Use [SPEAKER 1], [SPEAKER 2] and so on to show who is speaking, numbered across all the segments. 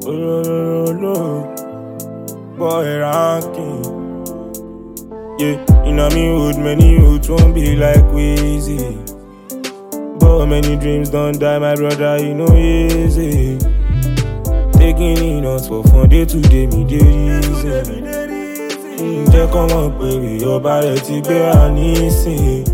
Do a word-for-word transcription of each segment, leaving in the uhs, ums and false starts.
[SPEAKER 1] Oh, no, boy, ranking. Yeah, in a me hood, many youths won't be like Weezy. But many dreams don't die, my brother, you know easy. Taking in us for fun, day to day, me day easy. Jẹ́ kọ́ mọ̀ pé ọba rẹ̀ ti gbé wa nísìn.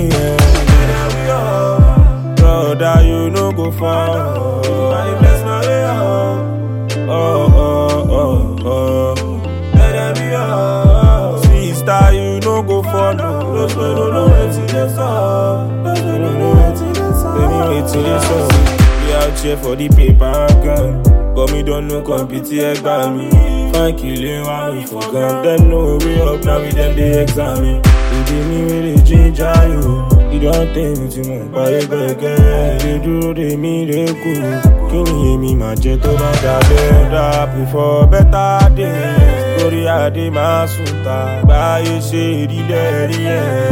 [SPEAKER 1] Brother, you no go far. I bless my way up. Oh, oh, oh, oh. Let them be up. Sister, you no go far. Those who don't know wetin dey sup. Those who don't know wetin dey sup. Baby, wetin dey sup. We out here for the paper and gun. But me don't know compete by me. Fine killing while we forgot. Them know we up now with them they examine. You give me really ginger you. You don't think me too much by a burger. They do they me they cool. Can you hear me my jet over the bed up before better days. Story I did my suta. Buy a shady daddy.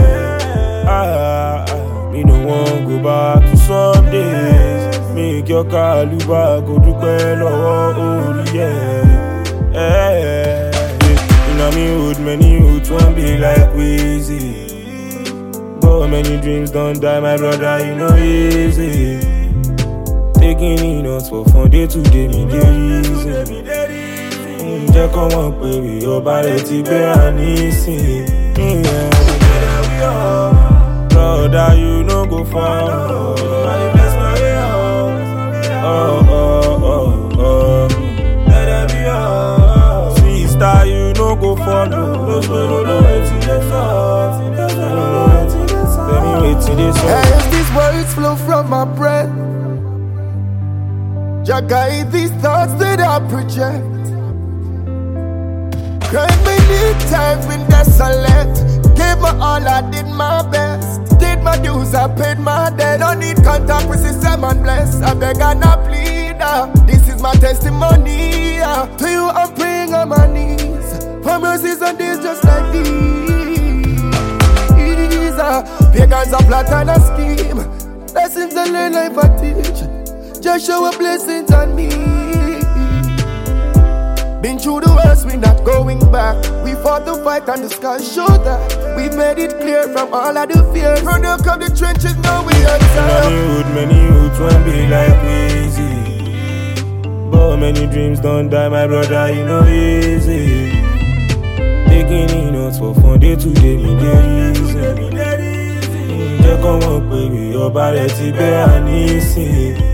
[SPEAKER 1] Ah, ah, me no want go back to some days. Make your car look back, go to bed, oh, yeah. Yeah, you know me hood, many youths won't be like Weezy. But many dreams don't die, my brother, you know easy. Taking in us for fun, day to day, me day easy. Jẹ́ kọ́ mọ̀ pé ọba rẹ̀ ti gbé wa nísìn. Brother, you no go far. Oh, oh, oh, oh. Let them be up. Sister, you no go follow. Those who don't know wetin dey sup. Baby, wetin dey sup.
[SPEAKER 2] As these words flow from my breath, Jah guide these thoughts that I project. Cried many times, been desolate. Gave my all, I did my best. Did my dues, I paid my debt. Don't need contact with system and bless. I beg and I plead. Uh. This is my testimony. Uh. To you, I'm praying on my knees. For mercies on days just like these. Uh. Pagans are plot and a scheme. Lessons I learn, life I teach. Just show a blessings on me. Been through the worst, we not going back. We fought the fight and the sky showed that. We made it clear from all of the fears. Product of the trenches, now we answer.
[SPEAKER 1] Many youth, many youths won't be like Weezy. But many dreams don't die, my brother, you know easy. Taking in us for fun, day to day, me day easy. Jẹ́ kọ́ mọ̀ pé ọba rẹ̀ ti gbé wa nísìn.